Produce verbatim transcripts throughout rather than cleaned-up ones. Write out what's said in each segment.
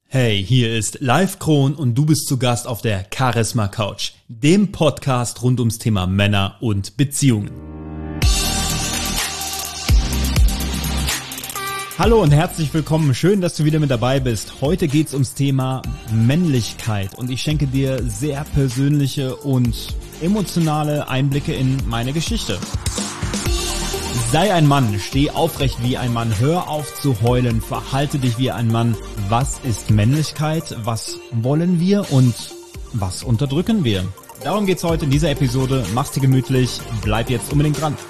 Hey, hier ist Live Kron und du bist zu Gast auf der Charisma Couch, dem Podcast rund ums Thema Männer und Beziehungen. Hallo und herzlich willkommen, schön, dass du wieder mit dabei bist. Heute geht's ums Thema Männlichkeit und ich schenke dir sehr persönliche und emotionale Einblicke in meine Geschichte. Sei ein Mann, steh aufrecht wie ein Mann, hör auf zu heulen, verhalte dich wie ein Mann. Was ist Männlichkeit? Was wollen wir und was unterdrücken wir? Darum geht's heute in dieser Episode. Mach's dir gemütlich, bleib jetzt unbedingt dran.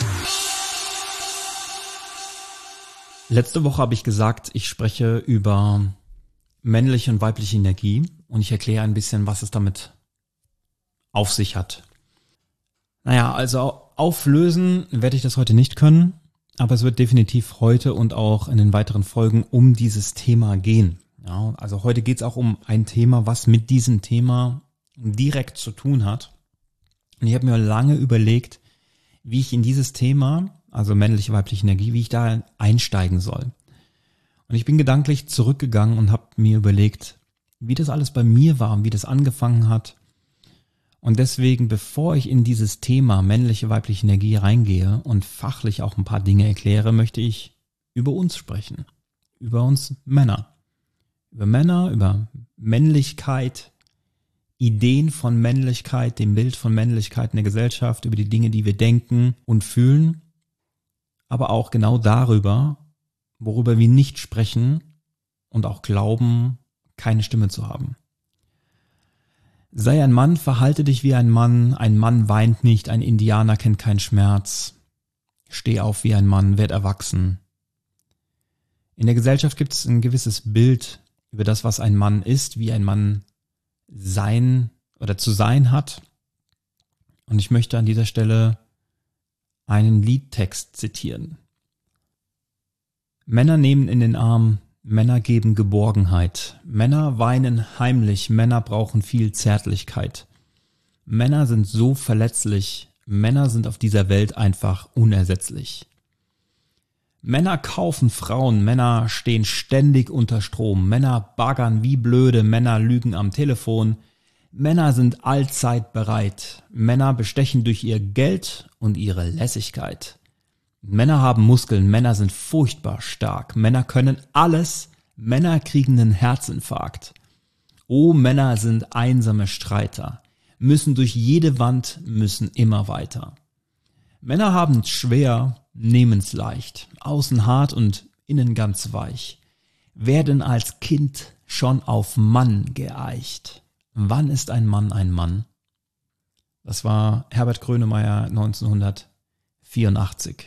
Letzte Woche habe ich gesagt, ich spreche über männliche und weibliche Energie und ich erkläre ein bisschen, was es damit auf sich hat. Naja, also auflösen werde ich das heute nicht können, aber es wird definitiv heute und auch in den weiteren Folgen um dieses Thema gehen. Ja, also heute geht es auch um ein Thema, was mit diesem Thema direkt zu tun hat. Und ich habe mir lange überlegt, wie ich in dieses Thema, also männliche, weibliche Energie, wie ich da einsteigen soll. Und ich bin gedanklich zurückgegangen und habe mir überlegt, wie das alles bei mir war und wie das angefangen hat. Und deswegen, bevor ich in dieses Thema männliche, weibliche Energie reingehe und fachlich auch ein paar Dinge erkläre, möchte ich über uns sprechen. Über uns Männer. Über Männer, über Männlichkeit, Ideen von Männlichkeit, dem Bild von Männlichkeit in der Gesellschaft, über die Dinge, die wir denken und fühlen, aber auch genau darüber, worüber wir nicht sprechen und auch glauben, keine Stimme zu haben. Sei ein Mann, verhalte dich wie ein Mann, ein Mann weint nicht, ein Indianer kennt keinen Schmerz. Steh auf wie ein Mann, werd erwachsen. In der Gesellschaft gibt es ein gewisses Bild über das, was ein Mann ist, wie ein Mann sein oder zu sein hat. Und ich möchte an dieser Stelle einen Liedtext zitieren. Männer nehmen in den Arm, Männer geben Geborgenheit. Männer weinen heimlich. Männer brauchen viel Zärtlichkeit. Männer sind so verletzlich. Männer sind auf dieser Welt einfach unersetzlich. Männer kaufen Frauen. Männer stehen ständig unter Strom. Männer baggern wie blöde. Männer lügen am Telefon. Männer sind allzeit bereit. Männer bestechen durch ihr Geld und ihre Lässigkeit. Männer haben Muskeln, Männer sind furchtbar stark, Männer können alles, Männer kriegen einen Herzinfarkt. Oh, Männer sind einsame Streiter, müssen durch jede Wand, müssen immer weiter. Männer haben es schwer, nehmen's leicht, außen hart und innen ganz weich, werden als Kind schon auf Mann geeicht. Wann ist ein Mann ein Mann? Das war Herbert Grönemeyer neunzehnhundertvierundachtzig.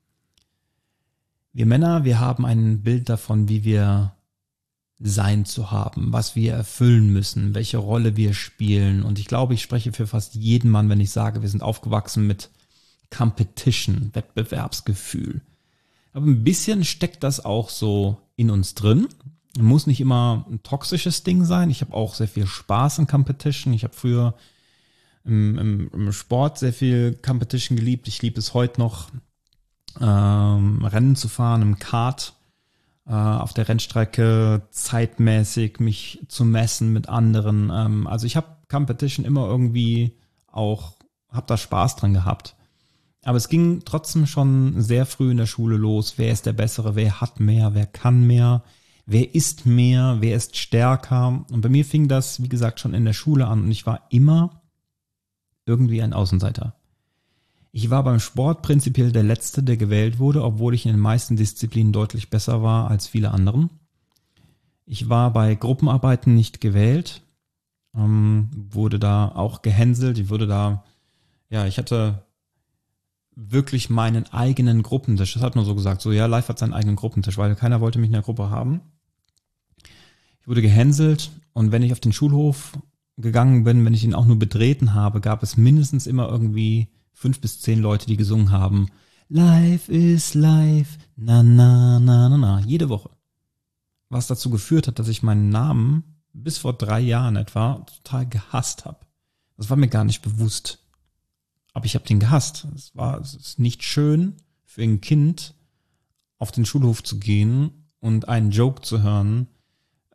Wir Männer, wir haben ein Bild davon, wie wir sein zu haben, was wir erfüllen müssen, welche Rolle wir spielen. Und ich glaube, ich spreche für fast jeden Mann, wenn ich sage, wir sind aufgewachsen mit Competition, Wettbewerbsgefühl. Aber ein bisschen steckt das auch so in uns drin. Muss nicht immer ein toxisches Ding sein. Ich habe auch sehr viel Spaß in Competition. Ich habe früher im, im, im Sport sehr viel Competition geliebt. Ich liebe es heute noch. Ähm, Rennen zu fahren im Kart, äh, auf der Rennstrecke zeitmäßig mich zu messen mit anderen. Ähm, also ich habe Competition immer irgendwie auch, habe da Spaß dran gehabt. Aber es ging trotzdem schon sehr früh in der Schule los. Wer ist der Bessere? Wer hat mehr? Wer kann mehr? Wer ist mehr? Wer ist stärker? Und bei mir fing das, wie gesagt, schon in der Schule an und ich war immer irgendwie ein Außenseiter. Ich war beim Sport prinzipiell der Letzte, der gewählt wurde, obwohl ich in den meisten Disziplinen deutlich besser war als viele anderen. Ich war bei Gruppenarbeiten nicht gewählt, ähm, wurde da auch gehänselt. Ich wurde da, ja, ich hatte wirklich meinen eigenen Gruppentisch. Das hat man so gesagt, so ja, Live hat seinen eigenen Gruppentisch, weil keiner wollte mich in der Gruppe haben. Ich wurde gehänselt und wenn ich auf den Schulhof gegangen bin, wenn ich ihn auch nur betreten habe, gab es mindestens immer irgendwie fünf bis zehn Leute, die gesungen haben, Life is life, na na na na na, jede Woche. Was dazu geführt hat, dass ich meinen Namen bis vor drei Jahren etwa total gehasst habe. Das war mir gar nicht bewusst. Aber ich habe den gehasst. Es war es ist nicht schön für ein Kind, auf den Schulhof zu gehen und einen Joke zu hören,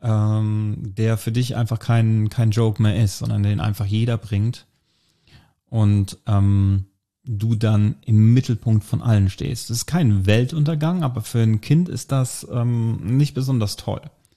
ähm, der für dich einfach kein, kein Joke mehr ist, sondern den einfach jeder bringt und ähm, du dann im Mittelpunkt von allen stehst. Das ist kein Weltuntergang, aber für ein Kind ist das ähm, nicht besonders toll.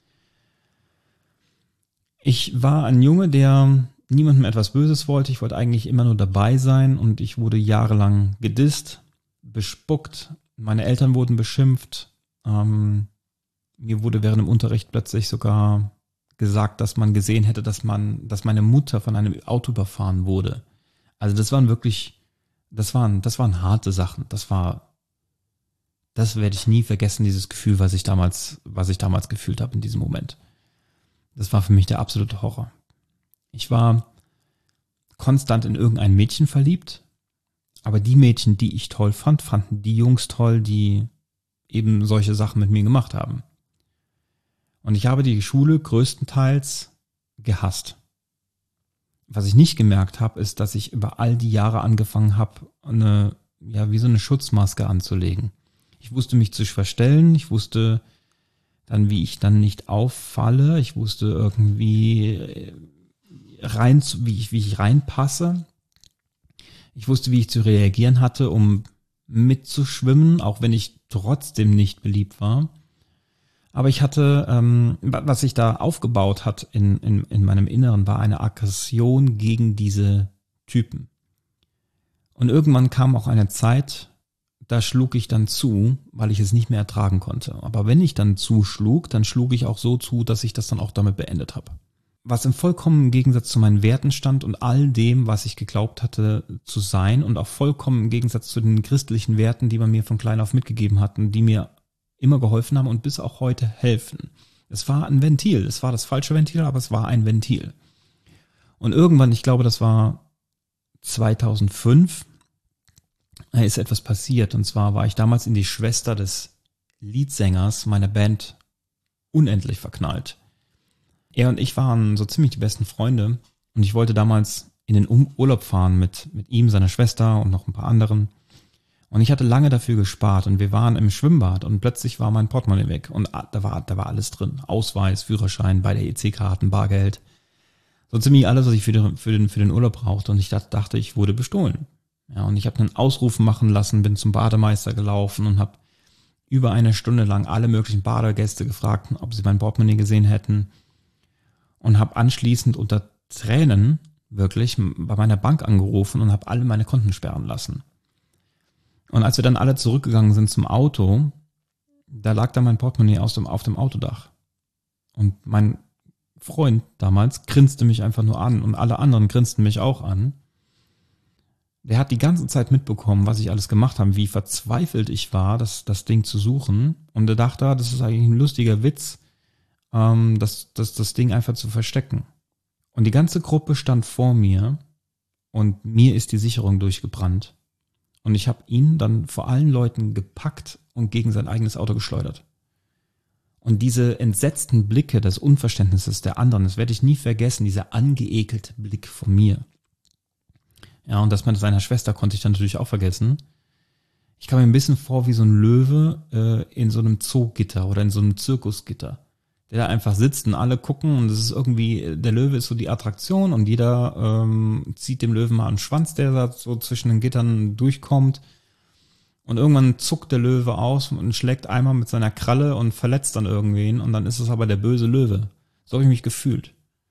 Ich war ein Junge, der niemandem etwas Böses wollte. Ich wollte eigentlich immer nur dabei sein und ich wurde jahrelang gedisst, bespuckt. Meine Eltern wurden beschimpft. Ähm, mir wurde während dem Unterricht plötzlich sogar gesagt, dass man gesehen hätte, dass man, dass meine Mutter von einem Auto überfahren wurde. Also das waren wirklich, das waren, das waren harte Sachen. Das war, das werde ich nie vergessen, dieses Gefühl, was ich damals, was ich damals gefühlt habe in diesem Moment. Das war für mich der absolute Horror. Ich war konstant in irgendein Mädchen verliebt, aber die Mädchen, die ich toll fand, fanden die Jungs toll, die eben solche Sachen mit mir gemacht haben. Und ich habe die Schule größtenteils gehasst. Was ich nicht gemerkt habe, ist, dass ich über all die Jahre angefangen habe, eine, ja, wie so eine Schutzmaske anzulegen. Ich wusste mich zu verstellen, ich wusste dann, wie ich dann nicht auffalle, ich wusste irgendwie rein, wie ich, wie ich reinpasse. Ich wusste, wie ich zu reagieren hatte, um mitzuschwimmen, auch wenn ich trotzdem nicht beliebt war. Aber ich hatte, ähm, was sich da aufgebaut hat in, in, in meinem Inneren, war eine Aggression gegen diese Typen. Und irgendwann kam auch eine Zeit, da schlug ich dann zu, weil ich es nicht mehr ertragen konnte. Aber wenn ich dann zuschlug, dann schlug ich auch so zu, dass ich das dann auch damit beendet habe. Was im vollkommenen Gegensatz zu meinen Werten stand und all dem, was ich geglaubt hatte zu sein und auch vollkommen im Gegensatz zu den christlichen Werten, die man mir von klein auf mitgegeben hatten, die mir immer geholfen haben und bis auch heute helfen. Es war ein Ventil, es war das falsche Ventil, aber es war ein Ventil. Und irgendwann, ich glaube, das war zweitausendfünf, ist etwas passiert. Und zwar war ich damals in die Schwester des Leadsängers meiner Band unendlich verknallt. Er und ich waren so ziemlich die besten Freunde und ich wollte damals in den Urlaub fahren mit, mit ihm, seiner Schwester und noch ein paar anderen. Und ich hatte lange dafür gespart und wir waren im Schwimmbad und plötzlich war mein Portemonnaie weg und da war, da war alles drin. Ausweis, Führerschein, beide E C-Karten, Bargeld. So ziemlich alles, was ich für den, für den, für den Urlaub brauchte und ich dachte, ich wurde bestohlen. Ja, und ich habe einen Ausruf machen lassen, bin zum Bademeister gelaufen und habe über eine Stunde lang alle möglichen Badegäste gefragt, ob sie mein Portemonnaie gesehen hätten und habe anschließend unter Tränen wirklich bei meiner Bank angerufen und habe alle meine Konten sperren lassen. Und als wir dann alle zurückgegangen sind zum Auto, da lag da mein Portemonnaie aus dem, auf dem Autodach. Und mein Freund damals grinste mich einfach nur an und alle anderen grinsten mich auch an. Der hat die ganze Zeit mitbekommen, was ich alles gemacht habe, wie verzweifelt ich war, das, das Ding zu suchen. Und er dachte, das ist eigentlich ein lustiger Witz, ähm, das, das, das Ding einfach zu verstecken. Und die ganze Gruppe stand vor mir und mir ist die Sicherung durchgebrannt. Und ich habe ihn dann vor allen Leuten gepackt und gegen sein eigenes Auto geschleudert. Und diese entsetzten Blicke des Unverständnisses der anderen, das werde ich nie vergessen, dieser angeekelte Blick von mir. Ja, und das mit seiner Schwester konnte ich dann natürlich auch vergessen. Ich kam mir ein bisschen vor wie so ein Löwe äh, in so einem Zoogitter oder in so einem Zirkusgitter, der da einfach sitzt und alle gucken und es ist irgendwie, der Löwe ist so die Attraktion und jeder ähm, zieht dem Löwen mal einen Schwanz, der da so zwischen den Gittern durchkommt und irgendwann zuckt der Löwe aus und schlägt einmal mit seiner Kralle und verletzt dann irgendwen und dann ist es aber der böse Löwe. So habe ich mich gefühlt.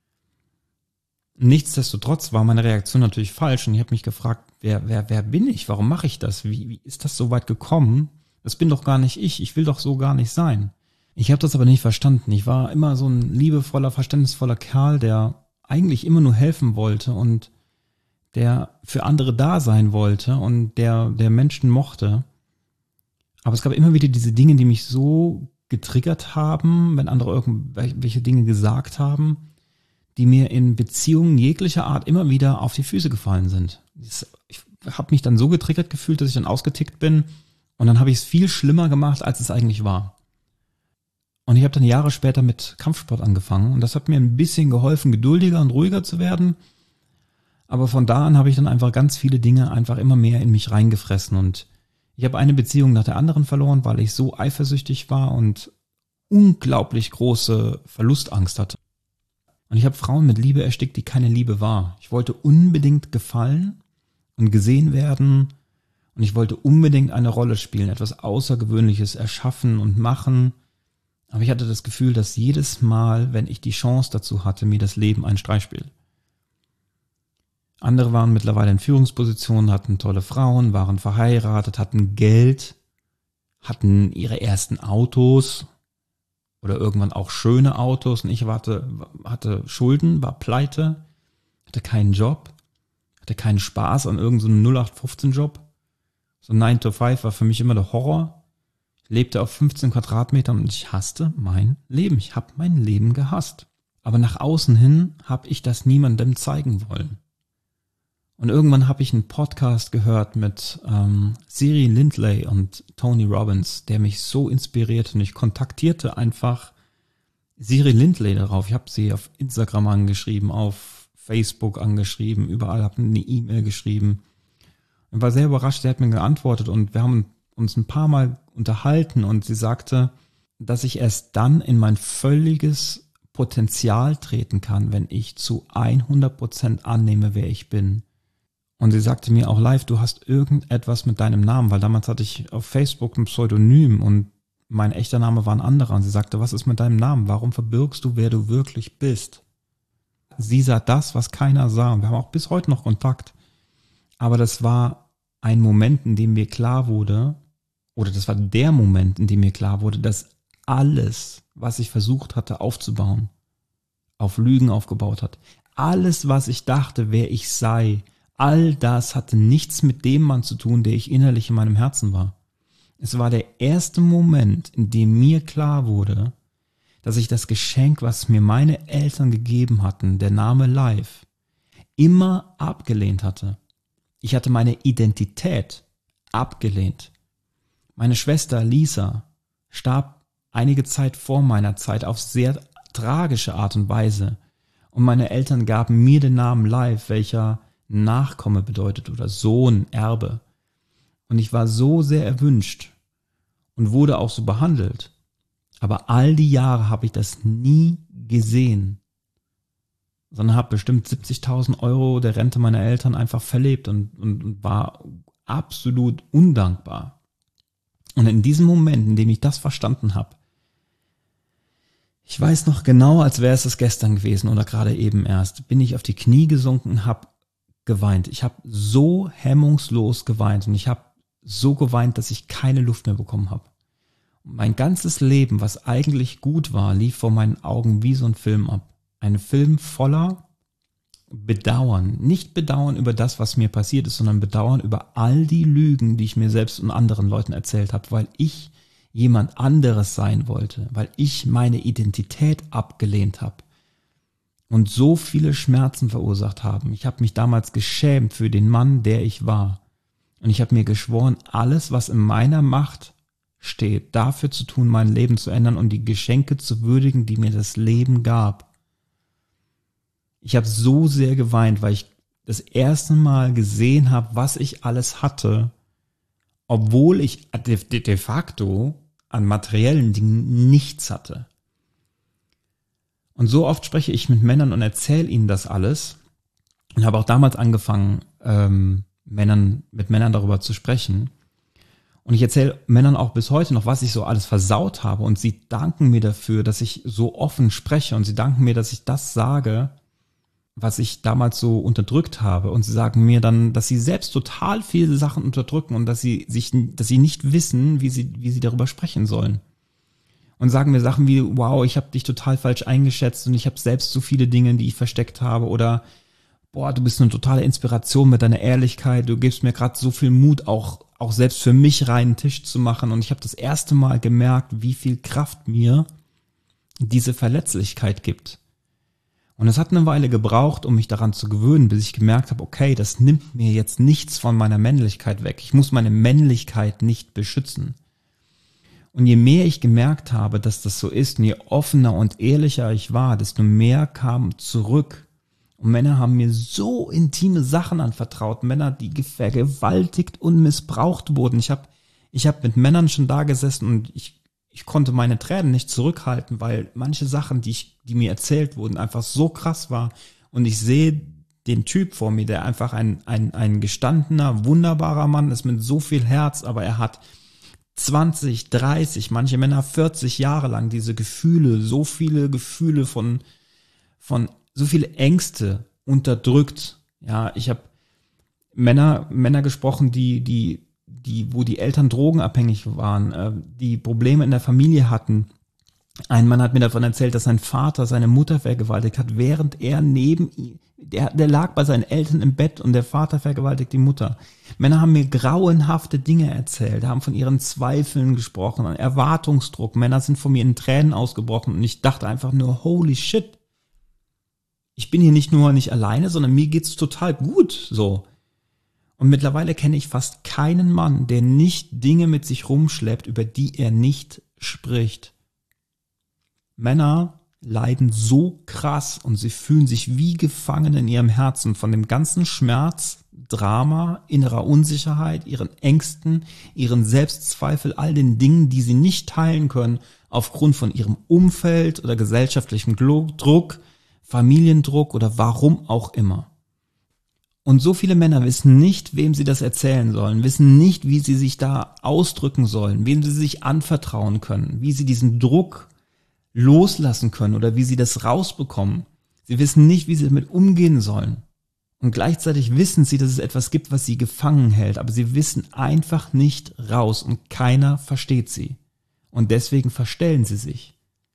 Nichtsdestotrotz war meine Reaktion natürlich falsch und ich habe mich gefragt, wer, wer, wer bin ich? Warum mache ich das? Wie, wie ist das so weit gekommen? Das bin doch gar nicht ich. Ich will doch so gar nicht sein. Ich habe das aber nicht verstanden. Ich war immer so ein liebevoller, verständnisvoller Kerl, der eigentlich immer nur helfen wollte und der für andere da sein wollte und der, der Menschen mochte. Aber es gab immer wieder diese Dinge, die mich so getriggert haben, wenn andere irgendwelche Dinge gesagt haben, die mir in Beziehungen jeglicher Art immer wieder auf die Füße gefallen sind. Ich habe mich dann so getriggert gefühlt, dass ich dann ausgetickt bin und dann habe ich es viel schlimmer gemacht, als es eigentlich war. Und ich habe dann Jahre später mit Kampfsport angefangen und das hat mir ein bisschen geholfen, geduldiger und ruhiger zu werden. Aber von da an habe ich dann einfach ganz viele Dinge einfach immer mehr in mich reingefressen und ich habe eine Beziehung nach der anderen verloren, weil ich so eifersüchtig war und unglaublich große Verlustangst hatte. Und ich habe Frauen mit Liebe erstickt, die keine Liebe war. Ich wollte unbedingt gefallen und gesehen werden und ich wollte unbedingt eine Rolle spielen, etwas Außergewöhnliches erschaffen und machen. Aber ich hatte das Gefühl, dass jedes Mal, wenn ich die Chance dazu hatte, mir das Leben einen Streich spielt. Andere waren mittlerweile in Führungspositionen, hatten tolle Frauen, waren verheiratet, hatten Geld, hatten ihre ersten Autos oder irgendwann auch schöne Autos. Und ich hatte, hatte Schulden, war pleite, hatte keinen Job, hatte keinen Spaß an irgendeinem null acht fünfzehn Job. So nine to five war für mich immer der Horror. Ich lebte auf fünfzehn Quadratmetern und ich hasste mein Leben. Ich habe mein Leben gehasst. Aber nach außen hin habe ich das niemandem zeigen wollen. Und irgendwann habe ich einen Podcast gehört mit ähm, Siri Lindley und Tony Robbins, der mich so inspirierte. Und ich kontaktierte einfach Siri Lindley darauf. Ich habe sie auf Instagram angeschrieben, auf Facebook angeschrieben, überall habe eine E-Mail geschrieben. Und war sehr überrascht, sie hat mir geantwortet und wir haben uns ein paar Mal unterhalten und sie sagte, dass ich erst dann in mein völliges Potenzial treten kann, wenn ich zu hundert Prozent annehme, wer ich bin. Und sie sagte mir auch live, du hast irgendetwas mit deinem Namen, weil damals hatte ich auf Facebook ein Pseudonym und mein echter Name war ein anderer. Und sie sagte, was ist mit deinem Namen? Warum verbirgst du, wer du wirklich bist? Sie sah das, was keiner sah. Und wir haben auch bis heute noch Kontakt. Aber das war ein Moment, in dem mir klar wurde, oder das war der Moment, in dem mir klar wurde, dass alles, was ich versucht hatte aufzubauen, auf Lügen aufgebaut hat. Alles, was ich dachte, wer ich sei, all das hatte nichts mit dem Mann zu tun, der ich innerlich in meinem Herzen war. Es war der erste Moment, in dem mir klar wurde, dass ich das Geschenk, was mir meine Eltern gegeben hatten, der Name Life, immer abgelehnt hatte. Ich hatte meine Identität abgelehnt. Meine Schwester Lisa starb einige Zeit vor meiner Zeit auf sehr tragische Art und Weise. Und meine Eltern gaben mir den Namen Life, welcher Nachkomme bedeutet oder Sohn, Erbe. Und ich war so sehr erwünscht und wurde auch so behandelt. Aber all die Jahre habe ich das nie gesehen, sondern habe bestimmt siebzigtausend Euro der Rente meiner Eltern einfach verlebt und, und, und war absolut undankbar. Und in diesem Moment, in dem ich das verstanden habe, ich weiß noch genau, als wäre es das gestern gewesen oder gerade eben erst, bin ich auf die Knie gesunken und habe geweint. Ich habe so hemmungslos geweint und ich habe so geweint, dass ich keine Luft mehr bekommen habe. Mein ganzes Leben, was eigentlich gut war, lief vor meinen Augen wie so ein Film ab. Ein Film voller Bedauern. Nicht Bedauern über das, was mir passiert ist, sondern Bedauern über all die Lügen, die ich mir selbst und anderen Leuten erzählt habe, weil ich jemand anderes sein wollte, weil ich meine Identität abgelehnt habe und so viele Schmerzen verursacht haben. Ich habe mich damals geschämt für den Mann, der ich war. Und ich habe mir geschworen, alles, was in meiner Macht steht, dafür zu tun, mein Leben zu ändern und die Geschenke zu würdigen, die mir das Leben gab. Ich habe so sehr geweint, weil ich das erste Mal gesehen habe, was ich alles hatte, obwohl ich de, de, de facto an materiellen Dingen nichts hatte. Und so oft spreche ich mit Männern und erzähle ihnen das alles und habe auch damals angefangen, ähm, Männern, mit Männern darüber zu sprechen. Und ich erzähle Männern auch bis heute noch, was ich so alles versaut habe. Und sie danken mir dafür, dass ich so offen spreche. Und sie danken mir, dass ich das sage, was ich damals so unterdrückt habe. Und sie sagen mir dann, dass sie selbst total viele Sachen unterdrücken und dass sie sich, dass sie nicht wissen, wie sie, wie sie darüber sprechen sollen. Und sagen mir Sachen wie, wow, ich habe dich total falsch eingeschätzt und ich habe selbst so viele Dinge, die ich versteckt habe. Oder, boah, du bist eine totale Inspiration mit deiner Ehrlichkeit. Du gibst mir gerade so viel Mut, auch auch selbst für mich reinen Tisch zu machen. Und ich habe das erste Mal gemerkt, wie viel Kraft mir diese Verletzlichkeit gibt. Und es hat eine Weile gebraucht, um mich daran zu gewöhnen, bis ich gemerkt habe, okay, das nimmt mir jetzt nichts von meiner Männlichkeit weg. Ich muss meine Männlichkeit nicht beschützen. Und je mehr ich gemerkt habe, dass das so ist, und je offener und ehrlicher ich war, desto mehr kam zurück. Und Männer haben mir so intime Sachen anvertraut. Männer, die vergewaltigt und missbraucht wurden. Ich habe ich hab mit Männern schon da gesessen und ich, ich konnte meine Tränen nicht zurückhalten, weil manche Sachen, die ich, die mir erzählt wurden, einfach so krass war. Und ich sehe den Typ vor mir, der einfach ein, ein, ein gestandener, wunderbarer Mann ist mit so viel Herz, aber er hat zwanzig, dreißig, manche Männer vierzig Jahre lang diese Gefühle, so viele Gefühle von, von, so viele Ängste unterdrückt. Ja, ich habe Männer, Männer gesprochen, die, die, die, wo die Eltern drogenabhängig waren, äh, die Probleme in der Familie hatten. Ein Mann hat mir davon erzählt, dass sein Vater seine Mutter vergewaltigt hat, während er neben ihm, der, der lag bei seinen Eltern im Bett und der Vater vergewaltigt die Mutter. Männer haben mir grauenhafte Dinge erzählt, haben von ihren Zweifeln gesprochen, Erwartungsdruck. Männer sind von mir in Tränen ausgebrochen und ich dachte einfach nur, holy shit. Ich bin hier nicht nur nicht alleine, sondern mir geht's total gut, so. Und mittlerweile kenne ich fast keinen Mann, der nicht Dinge mit sich rumschleppt, über die er nicht spricht. Männer leiden so krass und sie fühlen sich wie gefangen in ihrem Herzen von dem ganzen Schmerz, Drama, innerer Unsicherheit, ihren Ängsten, ihren Selbstzweifel, all den Dingen, die sie nicht teilen können aufgrund von ihrem Umfeld oder gesellschaftlichem Druck, Familiendruck oder warum auch immer. Und so viele Männer wissen nicht, wem sie das erzählen sollen, wissen nicht, wie sie sich da ausdrücken sollen, wem sie sich anvertrauen können, wie sie diesen Druck loslassen können oder wie sie das rausbekommen. Sie wissen nicht, wie sie damit umgehen sollen. Und gleichzeitig wissen sie, dass es etwas gibt, was sie gefangen hält, aber sie wissen einfach nicht raus und keiner versteht sie. Und deswegen verstellen sie sich.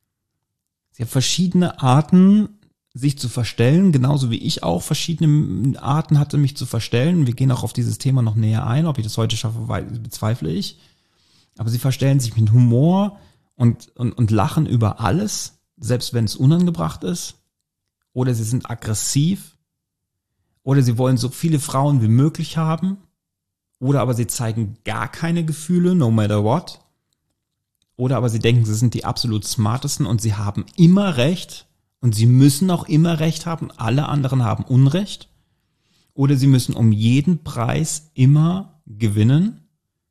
Sie haben verschiedene Arten, sich zu verstellen, genauso wie ich auch verschiedene Arten hatte, mich zu verstellen. Wir gehen auch auf dieses Thema noch näher ein. Ob ich das heute schaffe, bezweifle ich. Aber sie verstellen sich mit Humor und, und, und lachen über alles, selbst wenn es unangebracht ist. Oder sie sind aggressiv. Oder sie wollen so viele Frauen wie möglich haben. Oder aber sie zeigen gar keine Gefühle, no matter what. Oder aber sie denken, sie sind die absolut smartesten und sie haben immer recht. Und sie müssen auch immer Recht haben, alle anderen haben Unrecht. Oder sie müssen um jeden Preis immer gewinnen.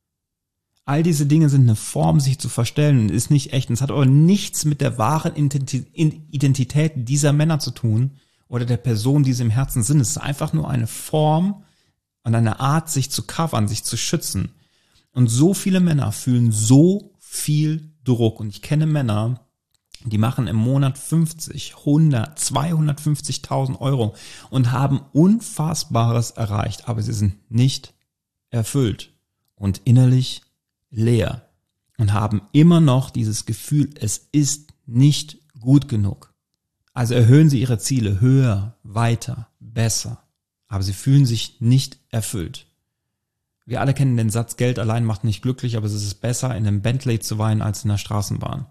All diese Dinge sind eine Form, sich zu verstellen und ist nicht echt. Und es hat aber nichts mit der wahren Identität dieser Männer zu tun oder der Person, die sie im Herzen sind. Es ist einfach nur eine Form und eine Art, sich zu covern, sich zu schützen. Und so viele Männer fühlen so viel Druck. Und ich kenne Männer, die machen im Monat fünfzig, hundert, zweihundertfünfzigtausend Euro und haben Unfassbares erreicht, aber sie sind nicht erfüllt und innerlich leer und haben immer noch dieses Gefühl, es ist nicht gut genug. Also erhöhen sie ihre Ziele höher, weiter, besser, aber sie fühlen sich nicht erfüllt. Wir alle kennen den Satz, Geld allein macht nicht glücklich, aber es ist besser, in einem Bentley zu weinen, als in der Straßenbahn.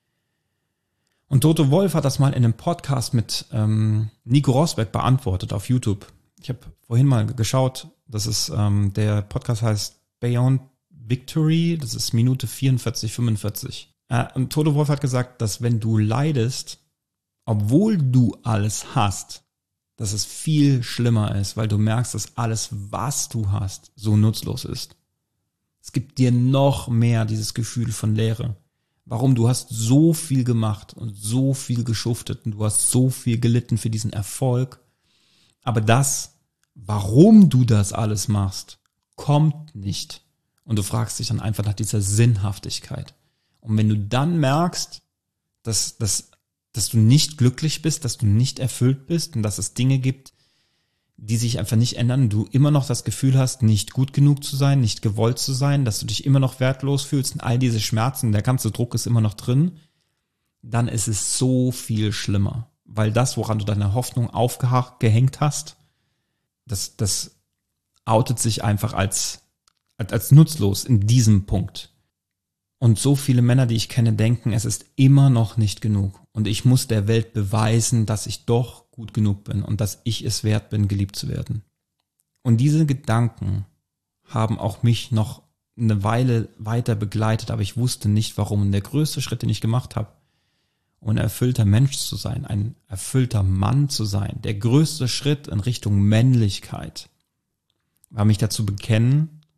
Und Toto Wolff hat das mal in einem Podcast mit ähm, Nico Rosberg beantwortet auf YouTube. Ich habe vorhin mal geschaut, das ist ähm, der Podcast heißt Beyond Victory, das ist Minute vierundvierzig, fünfundvierzig. Äh, und Toto Wolff hat gesagt, dass wenn du leidest, obwohl du alles hast, dass es viel schlimmer ist, weil du merkst, dass alles, was du hast, so nutzlos ist. Es gibt dir noch mehr dieses Gefühl von Leere. Warum? Du hast so viel gemacht und so viel geschuftet und du hast so viel gelitten für diesen Erfolg. Aber das, warum du das alles machst, kommt nicht. Und du fragst dich dann einfach nach dieser Sinnhaftigkeit. Und wenn du dann merkst, dass, dass, dass du nicht glücklich bist, dass du nicht erfüllt bist und dass es Dinge gibt, die sich einfach nicht ändern, du immer noch das Gefühl hast, nicht gut genug zu sein, nicht gewollt zu sein, dass du dich immer noch wertlos fühlst und all diese Schmerzen, der ganze Druck ist immer noch drin, dann ist es so viel schlimmer. Weil das, woran du deine Hoffnung aufgehängt hast, das, das outet sich einfach als, als, als nutzlos in diesem Punkt. Und so viele Männer, die ich kenne, denken, es ist immer noch nicht genug. Und ich muss der Welt beweisen, dass ich doch gut genug bin und dass ich es wert bin, geliebt zu werden. Und diese Gedanken haben auch mich noch eine Weile weiter begleitet, aber ich wusste nicht, warum. Und der größte Schritt, den ich gemacht habe, um ein erfüllter Mensch zu sein, ein erfüllter Mann zu sein, der größte Schritt in Richtung Männlichkeit, war mich dazu bekennen,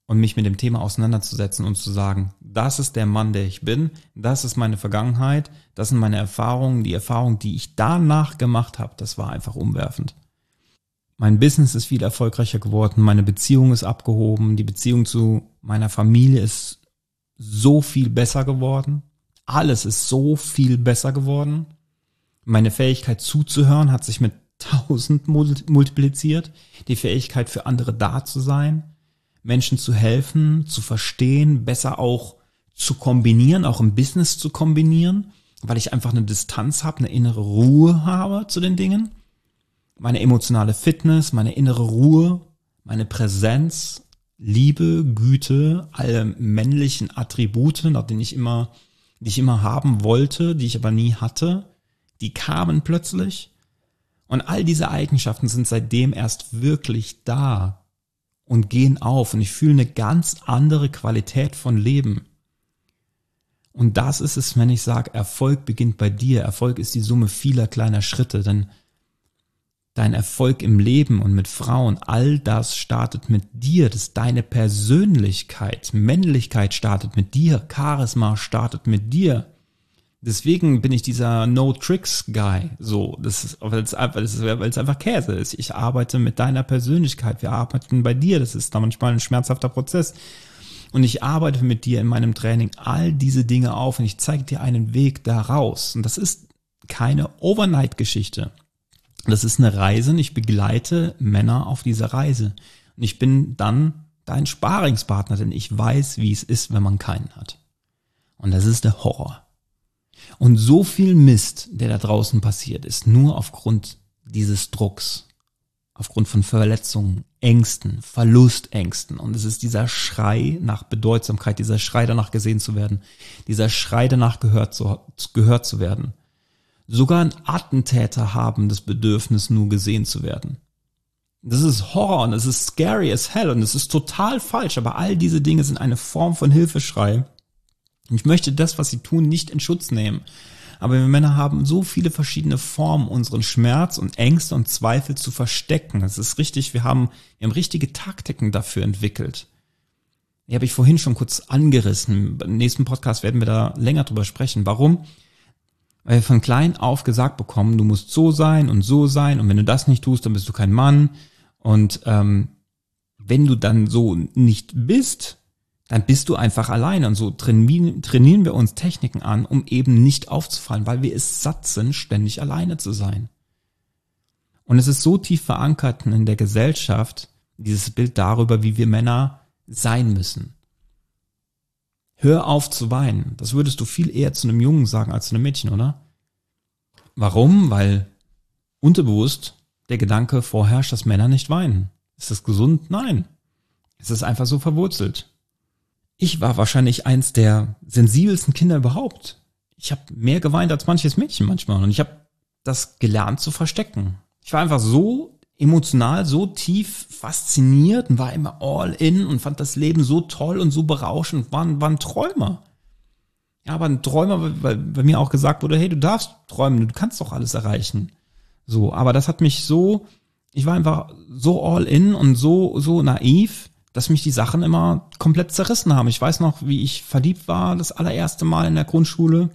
und mich mit dem Thema auseinanderzusetzen und zu sagen, das ist der Mann, der ich bin, das ist meine Vergangenheit, das sind meine Erfahrungen, die Erfahrung, die ich danach gemacht habe, das war einfach umwerfend. Mein Business ist viel erfolgreicher geworden, meine Beziehung ist abgehoben, die Beziehung zu meiner Familie ist so viel besser geworden, alles ist so viel besser geworden. Meine Fähigkeit zuzuhören hat sich mit tausend multipliziert, die Fähigkeit für andere da zu sein, Menschen zu helfen, zu verstehen, besser auch zu kombinieren, auch im Business zu kombinieren, weil ich einfach eine Distanz habe, eine innere Ruhe habe zu den Dingen. Meine emotionale Fitness, meine innere Ruhe, meine Präsenz, Liebe, Güte, alle männlichen Attribute, nach denen ich immer, die ich immer haben wollte, die ich aber nie hatte, die kamen plötzlich. Und all diese Eigenschaften sind seitdem erst wirklich da und gehen auf. Und ich fühle eine ganz andere Qualität von Leben. Und das ist es, wenn ich sage, Erfolg beginnt bei dir. Erfolg ist die Summe vieler kleiner Schritte. Denn dein Erfolg im Leben und mit Frauen, all das startet mit dir. Das ist deine Persönlichkeit. Männlichkeit startet mit dir. Charisma startet mit dir. Deswegen bin ich dieser No-Tricks-Guy. So, das ist, weil es einfach, das ist, weil es einfach Käse ist. Ich arbeite mit deiner Persönlichkeit. Wir arbeiten bei dir. Das ist da manchmal ein schmerzhafter Prozess. Und ich arbeite mit dir in meinem Training all diese Dinge auf und ich zeige dir einen Weg daraus. Und das ist keine Overnight-Geschichte. Das ist eine Reise und ich begleite Männer auf dieser Reise. Und ich bin dann dein Sparingspartner, denn ich weiß, wie es ist, wenn man keinen hat. Und das ist der Horror. Und so viel Mist, der da draußen passiert, ist nur aufgrund dieses Drucks, aufgrund von Verletzungen, Ängsten, Verlustängsten. Und es ist dieser Schrei nach Bedeutsamkeit, dieser Schrei danach gesehen zu werden, dieser Schrei danach gehört zu, gehört zu werden. Sogar ein Attentäter haben das Bedürfnis, nur gesehen zu werden. Das ist Horror und es ist scary as hell und es ist total falsch, aber all diese Dinge sind eine Form von Hilfeschrei. Ich möchte das, was sie tun, nicht in Schutz nehmen. Aber wir Männer haben so viele verschiedene Formen, unseren Schmerz und Ängste und Zweifel zu verstecken. Das ist richtig, wir haben, wir haben richtige Taktiken dafür entwickelt. Die habe ich vorhin schon kurz angerissen. Im nächsten Podcast werden wir da länger drüber sprechen. Warum? Weil wir von klein auf gesagt bekommen, du musst so sein und so sein und wenn du das nicht tust, dann bist du kein Mann. Und ähm, wenn du dann so nicht bist, dann bist du einfach alleine. Und so trainieren, trainieren wir uns Techniken an, um eben nicht aufzufallen, weil wir es satt sind, ständig alleine zu sein. Und es ist so tief verankert in der Gesellschaft, dieses Bild darüber, wie wir Männer sein müssen. Hör auf zu weinen. Das würdest du viel eher zu einem Jungen sagen als zu einem Mädchen, oder? Warum? Weil unterbewusst der Gedanke vorherrscht, dass Männer nicht weinen. Ist das gesund? Nein. Es ist einfach so verwurzelt. Ich war wahrscheinlich eins der sensibelsten Kinder überhaupt. Ich habe mehr geweint als manches Mädchen manchmal und ich habe das gelernt zu verstecken. Ich war einfach so emotional, so tief fasziniert und war immer all in und fand das Leben so toll und so berauschend, war, ein- war ein Träumer. Ja, aber ein Träumer, weil, weil bei mir auch gesagt wurde, hey, du darfst träumen, du kannst doch alles erreichen. So, aber das hat mich so, ich war einfach so all in und so, so naiv, dass mich die Sachen immer komplett zerrissen haben. Ich weiß noch, wie ich verliebt war, das allererste Mal in der Grundschule.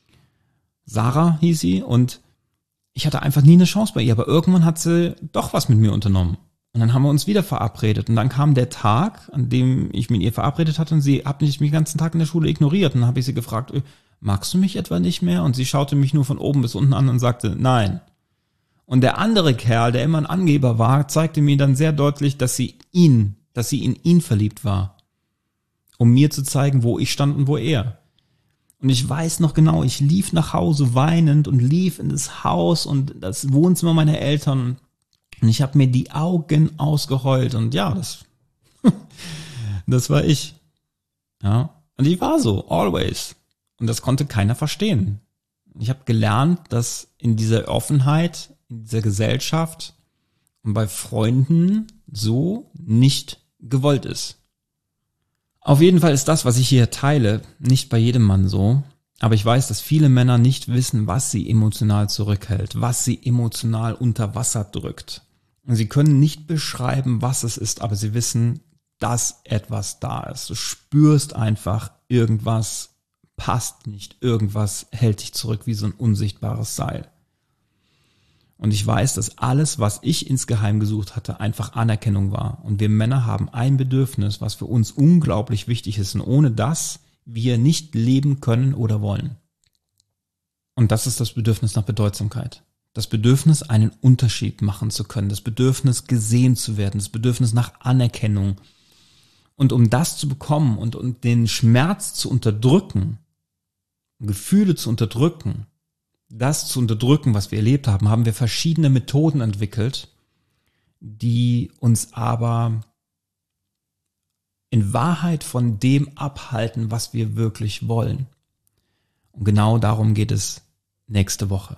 Sarah hieß sie und ich hatte einfach nie eine Chance bei ihr, aber irgendwann hat sie doch was mit mir unternommen. Und dann haben wir uns wieder verabredet und dann kam der Tag, an dem ich mit ihr verabredet hatte und sie hat mich den ganzen Tag in der Schule ignoriert. Und dann habe ich sie gefragt, magst du mich etwa nicht mehr? Und sie schaute mich nur von oben bis unten an und sagte, nein. Und der andere Kerl, der immer ein Angeber war, zeigte mir dann sehr deutlich, dass sie ihn, dass sie in ihn verliebt war, um mir zu zeigen, wo ich stand und wo er. Und ich weiß noch genau, ich lief nach Hause weinend und lief in das Haus und das Wohnzimmer meiner Eltern und ich habe mir die Augen ausgeheult und ja, das, das war ich. Ja, und ich war so, always. Und das konnte keiner verstehen. Ich habe gelernt, dass in dieser Offenheit, in dieser Gesellschaft und bei Freunden so nicht gewollt ist. Auf jeden Fall ist das, was ich hier teile, nicht bei jedem Mann so. Aber ich weiß, dass viele Männer nicht wissen, was sie emotional zurückhält, was sie emotional unter Wasser drückt. Und sie können nicht beschreiben, was es ist, aber sie wissen, dass etwas da ist. Du spürst einfach, irgendwas passt nicht, irgendwas hält dich zurück wie so ein unsichtbares Seil. Und ich weiß, dass alles, was ich insgeheim gesucht hatte, einfach Anerkennung war. Und wir Männer haben ein Bedürfnis, was für uns unglaublich wichtig ist und ohne das wir nicht leben können oder wollen. Und das ist das Bedürfnis nach Bedeutsamkeit. Das Bedürfnis, einen Unterschied machen zu können. Das Bedürfnis, gesehen zu werden. Das Bedürfnis nach Anerkennung. Und um das zu bekommen und um den Schmerz zu unterdrücken, Gefühle zu unterdrücken, das zu unterdrücken, was wir erlebt haben, haben wir verschiedene Methoden entwickelt, die uns aber in Wahrheit von dem abhalten, was wir wirklich wollen. Und genau darum geht es nächste Woche.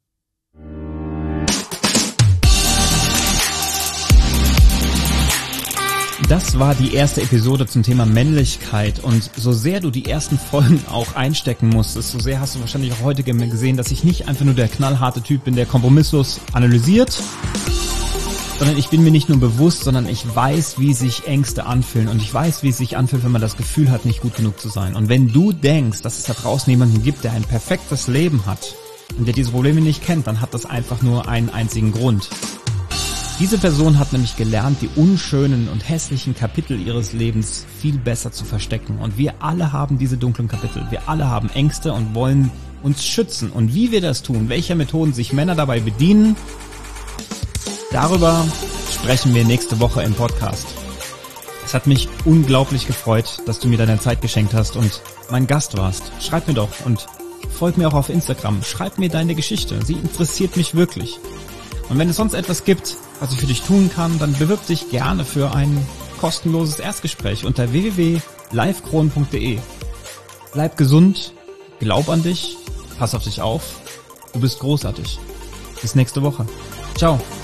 Das war die erste Episode zum Thema Männlichkeit und so sehr du die ersten Folgen auch einstecken musstest, so sehr hast du wahrscheinlich auch heute gesehen, dass ich nicht einfach nur der knallharte Typ bin, der kompromisslos analysiert, sondern ich bin mir nicht nur bewusst, sondern ich weiß, wie sich Ängste anfühlen und ich weiß, wie es sich anfühlt, wenn man das Gefühl hat, nicht gut genug zu sein. Und wenn du denkst, dass es da draußen jemanden gibt, der ein perfektes Leben hat und der diese Probleme nicht kennt, dann hat das einfach nur einen einzigen Grund. Diese Person hat nämlich gelernt, die unschönen und hässlichen Kapitel ihres Lebens viel besser zu verstecken. Und wir alle haben diese dunklen Kapitel. Wir alle haben Ängste und wollen uns schützen. Und wie wir das tun, welche Methoden sich Männer dabei bedienen, darüber sprechen wir nächste Woche im Podcast. Es hat mich unglaublich gefreut, dass du mir deine Zeit geschenkt hast und mein Gast warst. Schreib mir doch und folg mir auch auf Instagram. Schreib mir deine Geschichte. Sie interessiert mich wirklich. Und wenn es sonst etwas gibt, was ich für dich tun kann, dann bewirb dich gerne für ein kostenloses Erstgespräch unter w w w punkt livekron punkt d e. Bleib gesund, glaub an dich, pass auf dich auf, du bist großartig. Bis nächste Woche. Ciao.